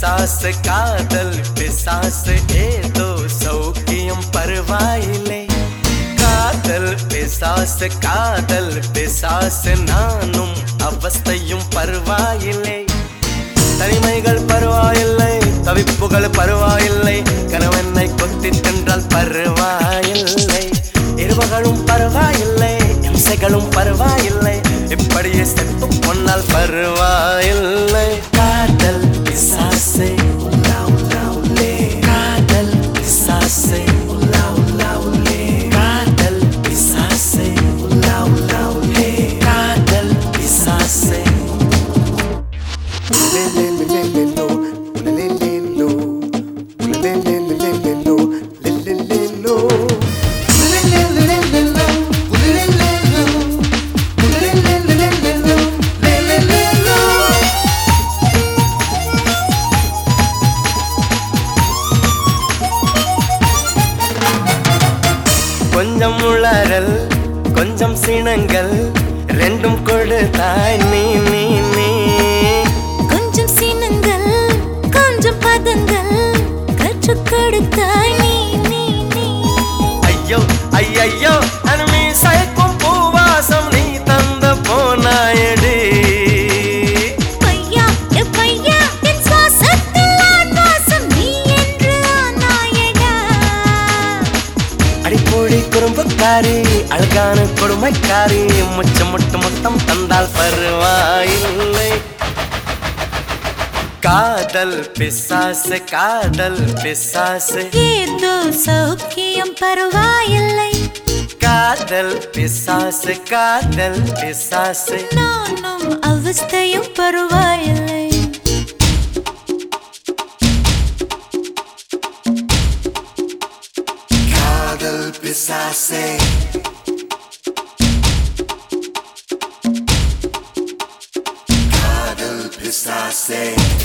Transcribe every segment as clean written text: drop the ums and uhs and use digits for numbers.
பிசாசு காதல் பிசாசு ஏதோ சௌக்கியம் பரவாயில்லை காதல் பிசாசு நானும் அவஸ்தையும் பரவாயில்லை தனிமைகள் பரவாயில்லை தவிப்புகள் பரவாயில்லை கணவனை கொத்தி தின்றால் பரவாயில்லை இரவுகளும் பரவாயில்லை இம்சைகளும் பரவாயில்லை இப்படியே செத்து பொன்னால் பரவாயில்லை காதல் பிசாசு காதல் பிசாசு காதல் பிசாசு காதல் பிசாசு கொஞ்சம் உளறல் கொஞ்சம் சினங்கள் ரெண்டும் கொடுத்தாய் நீ நீ நீ கொஞ்சம் சினங்கள் கொஞ்சம் பதங்கள் கற்றுக் கொடுத்தாய் நீ நீ நீ ஐயோ ஐயோ அனுமி சயக்கும் பூவாசம் நீ தந்த போனாயடி பையா பையா என் சுவாசத்தில் ஆன்வாசம் நீ என்று ஆனாயடா அடிப்பொழி குறும்புக்காரி அழகான கொடுமைக்காரி முச்சம் முட்டு மொத்தம் தந்தால் பரவாயில்லை காதல் பிசாசு ஏதோ சௌக்கியம் பரவாயில்லை காதல் பிசாசு நானும் அவஸ்தையும் பரவாயில்லை காதல் பிசாசு காதல் பிசாசு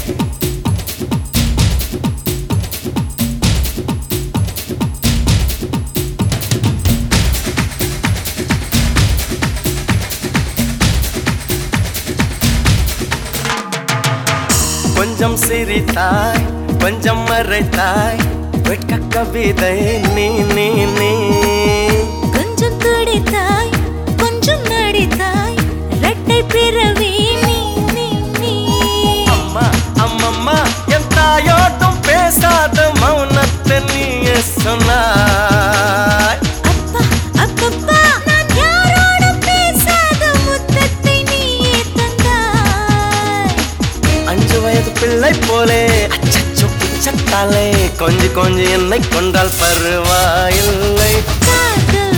கொஞ்சம் சிரித்தாய் கொஞ்சம் மறைத்தாய் வெட்க கவிதை நீ நீ நீ கொஞ்சம் துடித்தாய் கொஞ்சம் நடித்தாய் இரட்டை பிறவி நீ நீ நீ அம்மா அம்மம்மா என் தாயோட்டும் பேசாத மௌனத்தை நீயே சொன்னாய் அப்பா அப்பப்பா நான் யாரோடும் பேசாத முத்தத்தை நீயே தந்தாய் 5 வயது பிள்ளை போலே அச்சச்சோ பிச்சத்தாலே கொஞ்சி என்னை கொண்டால் பரவாயில்லை காதல்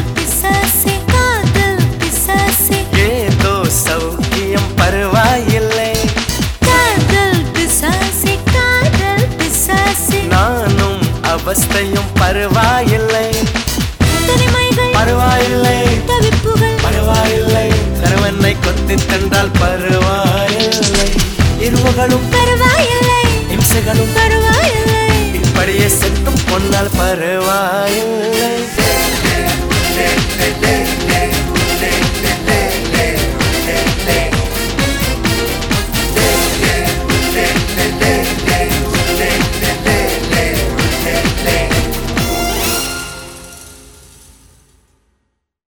பிசாசே ஏதோ சௌக்கியம் பரவாயில்லை காதல் பிசாசே நானும் அவஸ்தையும் பரவாயில்லை தனிமைகள் பரவாயில்லை தவிப்புகள் பரவாயில்லை கணவனை கொத்தி தந்தால் பரவாயில்லை இரவுகளும் பரவாயில்லை இம்சைகளும் பரவாயில்லை இப்படியே செத்தும் பொன்னால் பரவாயில்லை